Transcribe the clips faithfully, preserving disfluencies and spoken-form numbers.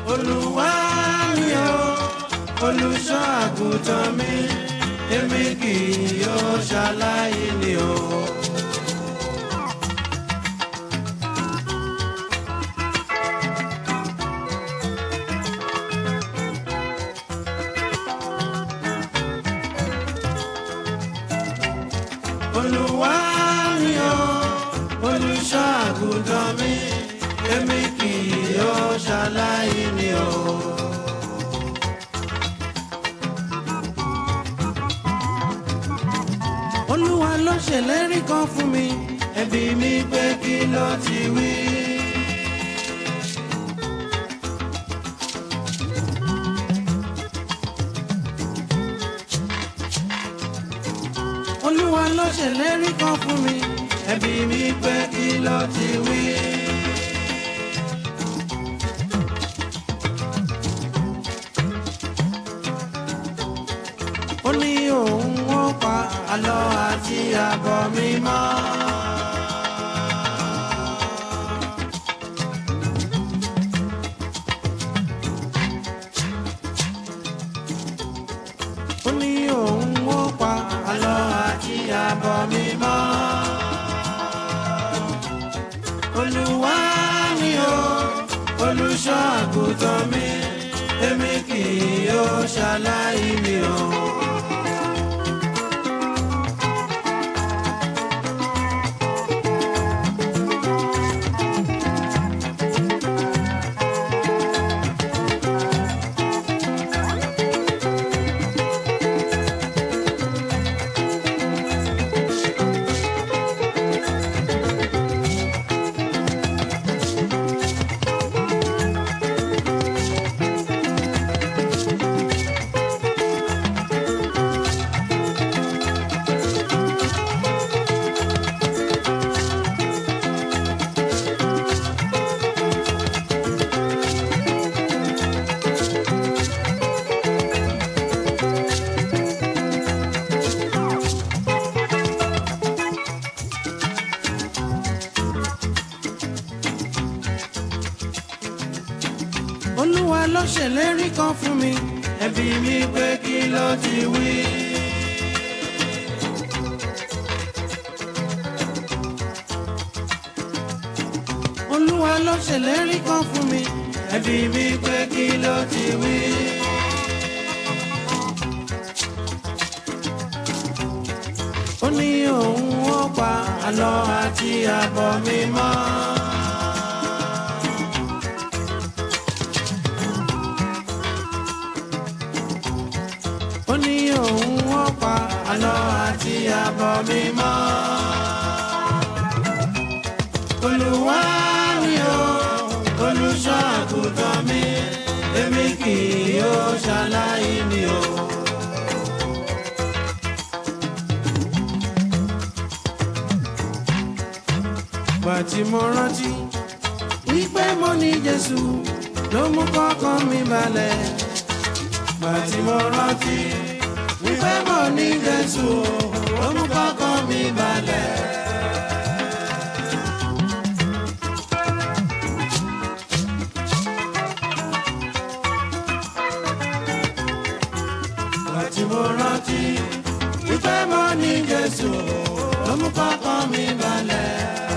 Olúwa ni o olùṣọ́ àgùntàn mi èmi kì yóò ṣaláìní o. Olúwa ni o olùṣọ́ àgùntàn mi èmi kì yóò ṣaláìní o. Olúwa ló ṣèlérí kan fún mi ẹbí mi pé kí ló ti wí. Olúwa ló ṣèlérí kan fún mi ẹbí mi pé kí ló ti wí. Ó ní òun ó pa àlọ́ àti àbọ̀ mi mọ́. Ó ní òun ó pa àlọ́ àti àbọ̀ mi mọ́. Olúwa ni o olùṣọ́ àgùntàn mi èmi kì yóò ṣaláìní o. Olúwa ló ṣèlérí kan fún mi ẹbí mi pé kí ló ti wí. Olúwa ló ṣèlérí kan fún mi ẹbí mi pé kí ló ti wí. Ó ní òun ó pa àlọ́ àti àbọ̀ mi mọ́. Ó ní òun ó pa àlọ́ àti àbọ̀ mi mọ́. Olúwa ni o olùṣọ́ àgùntàn mi èmi kì yóò ṣaláìní o. Gbà tí mo rántí wípé mo ní Jésù ló mú kọ́kàn mi balẹ̀. Gbà tí mo rántí wípé mo ní Jésù ló mú kọ́kàn mi balẹ̀. Gbà tí mo rántí wípé mo ní Jésù ló mú kọ́kàn mi balẹ̀.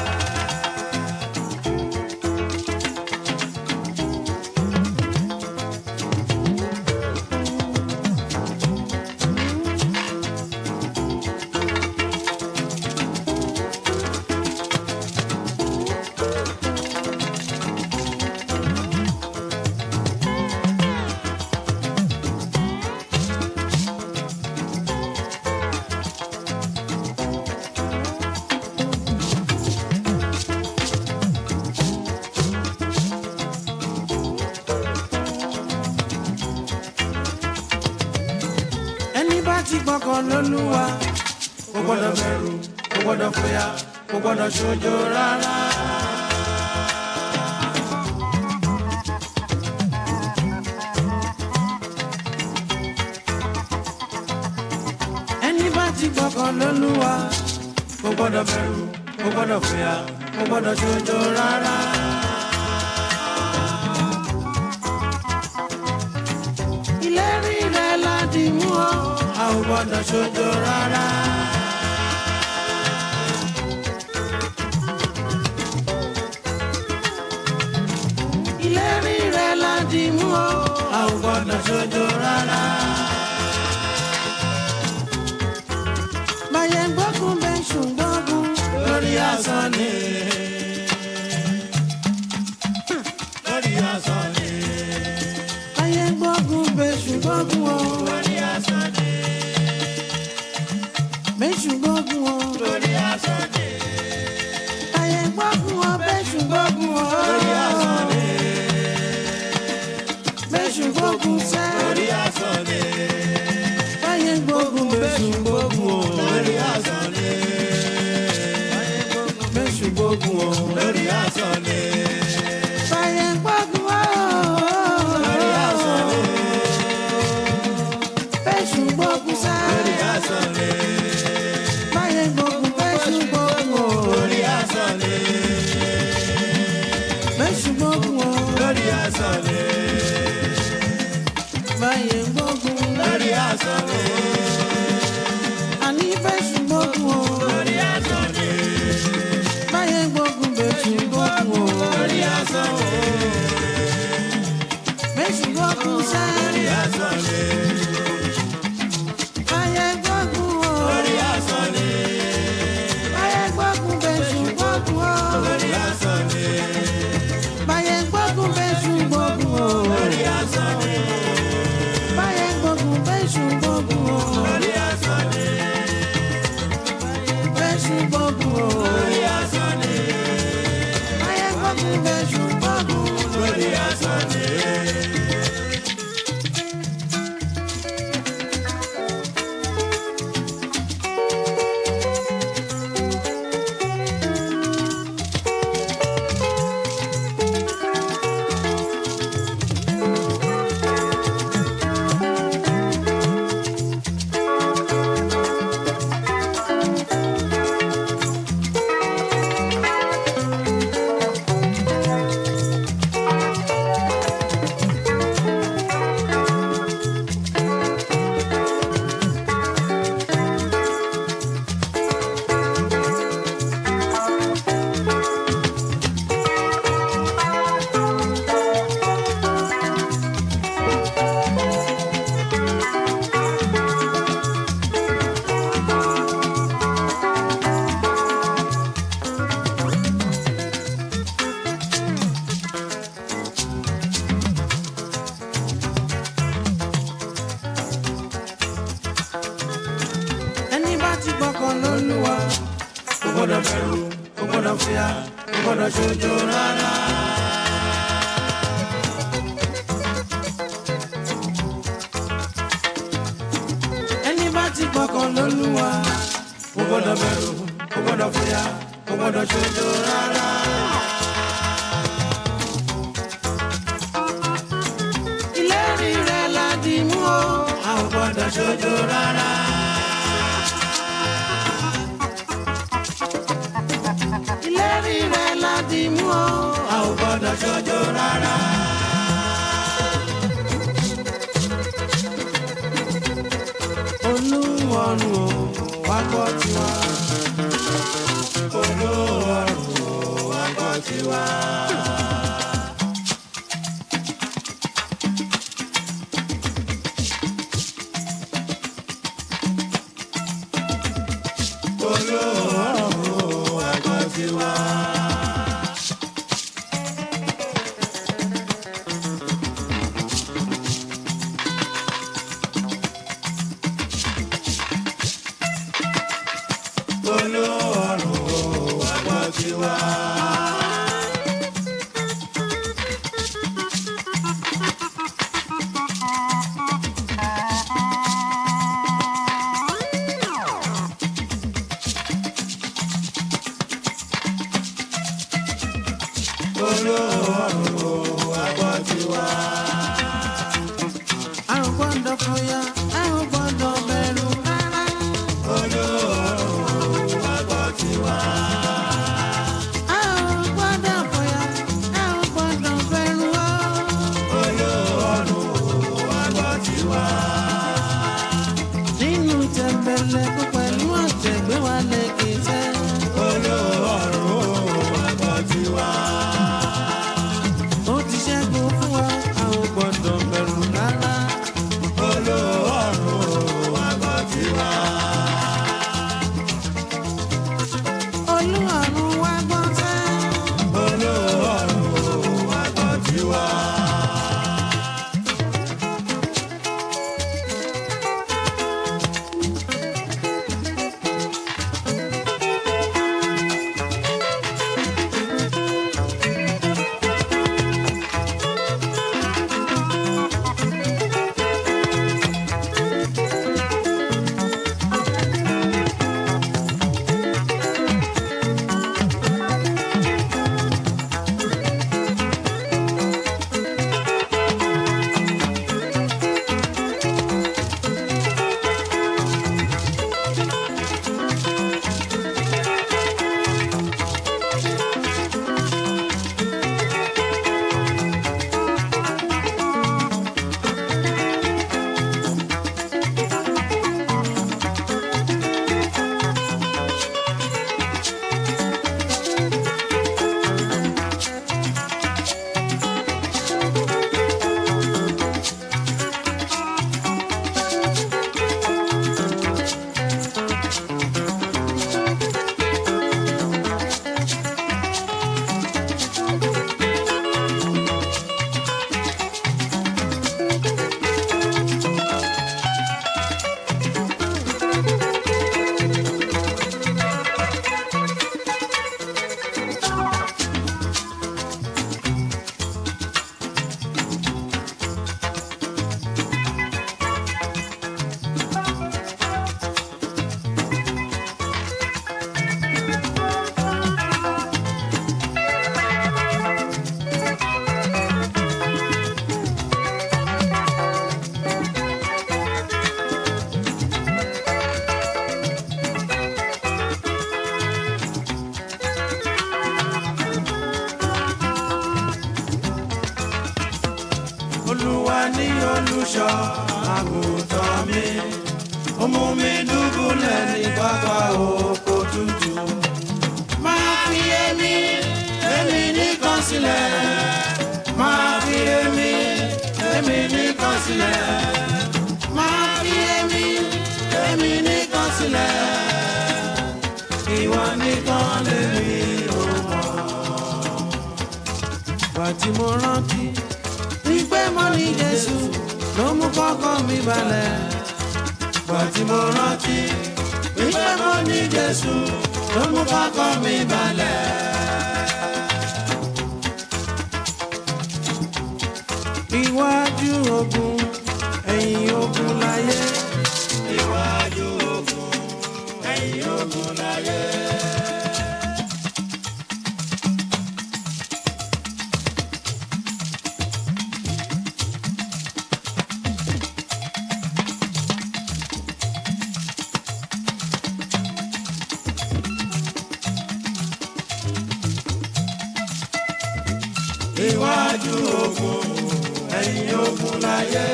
Ti gbọ́kàn l'Olúwa kò gbọ́dọ̀ bẹ̀rù kò gbọ́dọ̀ fòyà kò gbọ́dọ̀ ṣojo rárá. Ẹni bá ti gbọ́kàn l'Olúwa kò gbọ́dọ̀ bẹ̀rù kò gbọ́dọ̀ fòyà kò gbọ́dọ̀ ṣojo rárá. gbọ́dọ̀ ṣojo rárá. ìlérí rẹ̀ la dì mú o a ò gbọ́dọ̀ ṣojo rárá. báyẹn gbógun bẹ́ ṣùgbọ́gun lórí asán ni. lórí asán ni. báyẹn gbógun bẹ́ ṣùgbọ́gun o lórí asán ni. bẹ́ ṣùgbọ́gun o lórí asán ni. báyẹn gbógun o bẹ́ ṣùgbọ́gun o lórí asán ni. bẹ́ ṣùgbọ́gun sẹ́ lórí asán ni. báyẹn gbógun bẹ́ ṣùgbọ́gun o lórí asán ni. bẹ́ ṣùgbọ́gun o lórí asán ni. báyẹn gbógun o lórí asán ni. bẹ́ ṣùgbọ́gun sẹ́ lórí asán ni. báyẹn gbógun bẹ́ ṣùgbọ́gun o lórí asán ni. bẹ́ ṣùgbọ́gun o lórí asán ni. báyẹn gbógun lórí asán ni. àní bẹ́ ṣùgbọ́gun o lórí asán ni. báyẹn gbógun bẹ́ ṣùgbọ́gun o lórí asán ni. bẹ́ ṣùgbọ́gun sẹ́ lórí asán ni. báyẹn gbógun o lórí asán ni. báyẹn gbógun bẹ́ ṣùgbọ́gun o lórí asán ni. báyẹn gbógun bẹ́ ṣùgbọ́gun o lórí asán ni. báyẹn gbógun bẹ́ ṣùgbọ́gun o lórí asán ni. bẹ́ ṣùgbọ́gun o lórí asán ni. báyẹn gbógun bẹ́ ṣùgbọ́gun o lórí asán ni. ẹni bá ti gbọ́kàn lÓlúwa kò gbọ́dọ̀ bẹ̀rù kò gbọ́dọ̀ fìyà kò gbọ́dọ̀ ṣojo rárá. ẹni bá ti gbọ́kàn lÓlúwa kò gbọ́dọ̀ bẹ̀rù kò gbọ́dọ̀ fìyà kò gbọ́dọ̀ ṣojo rárá. ìlérí rẹ̀ la dì mú o a ò gbọ́dọ̀ ṣojo rárá. ìlérí rẹ̀ la dì mú o a ò gbọ́dọ̀ ṣojo rárá. Olúwarun o wá gbọ́ tiwa. Olúwarun o wá gbọ́ tiwa. Olúwarun o wá gbọ́ tiwa. Olúwarun o wá gbọ́ tiwa. ní olùṣọ́ àgùntàn mi. Ó mú mi dùbúlẹ̀ ní pápá oko tútù. Máa fi èmi, èmi nìkan sílẹ̀. Máa fi èmi, èmi nìkan sílẹ̀. Máa fi èmi, èmi nìkan sílẹ̀. Ìwọ nìkan lèmi ò mọ̀. Bàtí mo rántí wípé mo ní Jésù ló mú kọ́kàn mi balẹ̀. Bàtí mo rántí wípé mo ní Jésù ló mú kọ́kàn mi balẹ̀. Iwájú ogun, ẹ̀yìn ogun láyé. Iwájú ogun, ẹ̀yìn ogun láyé. Iwájú ogun, ẹ̀yìn ogun láyé.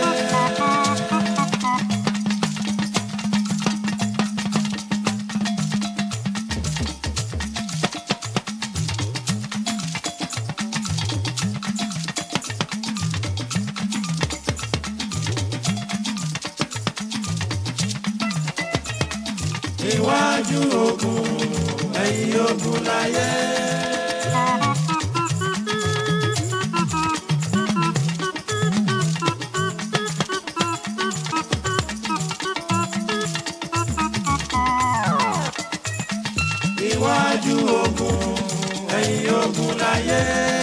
Iwájú ogun, ẹ̀yìn ogun láyé. Iwájú ogun, ẹ̀yìn ogun láyé.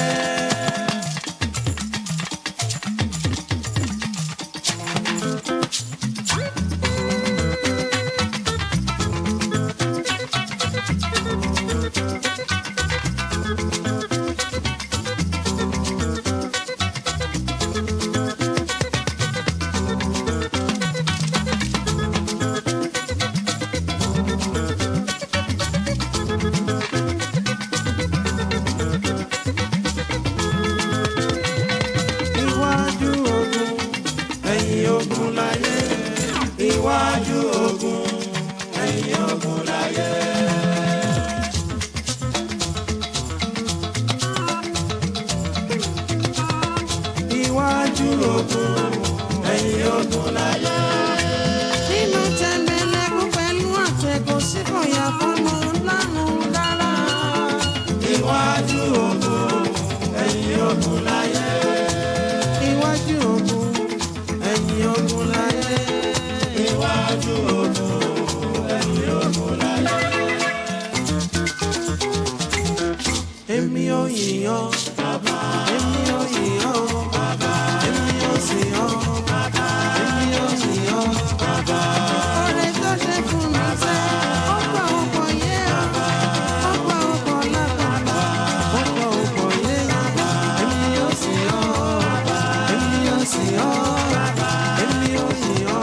Iwájú ogun, ẹ̀yìn ogun láyé. Iwájú ogun, ẹ̀yìn ogun láyé. Nínú tẹ̀m̀bẹ̀lẹ̀kún pẹ̀lú àtẹ̀gùn sí fòyà fọ́nù lánàá dára. Iwájú ogun, ẹ̀yìn ogun láyé. Iwájú ogun, ẹ̀yìn ogun láyé. Iwájú ogun, ẹ̀yìn ogun láyé. Èmi ò yìn ọ́, Bàbá. Èmi ò yìn ọ́, Bàbá. Èmi ò sìn ọ́, Bàbá. Èmi ò sìn ọ́, Bàbá. Oore tó ṣe fún mi sẹ́, ọ̀pọ̀ ọ̀pọ̀ yé ọ́, ọ̀pọ̀ ọ̀pọ̀ lágbàgbà, ọ̀pọ̀ ọ̀pọ̀ yé ọ́. Èmi ò sìn ọ́, èmi ò sìn ọ́, èmi ò yìn ọ́.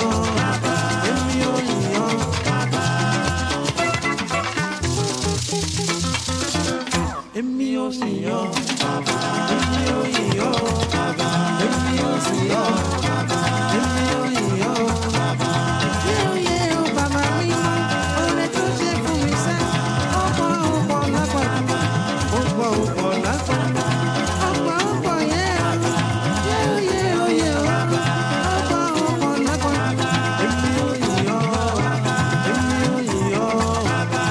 Èmi ò sìn ọ́, Bàbá. Èmi ò yìn ọ́, Bàbá. Èmi ò sìn ọ́, Bàbá. Èmi ò yìn ọ́, Bàbá. Yé o yé o bàbá mi, oore tó ṣe fún mi sẹ́, ọ̀pọ̀ ọ̀pọ̀ lágbàdo, ọ̀pọ̀ ọ̀pọ̀ lágbàdo, ọ̀pọ̀ ọ̀pọ̀ yé o, yé o yé o yé o, ọ̀pọ̀ ọ̀pọ̀ lágbàdo. Èmi ò yìn ọ́, èmi ò yìn ọ́, Bàbá.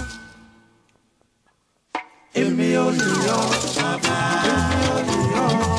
Èmi ò yìn ọ́, Bàbá. Èmi ò yìn ọ́.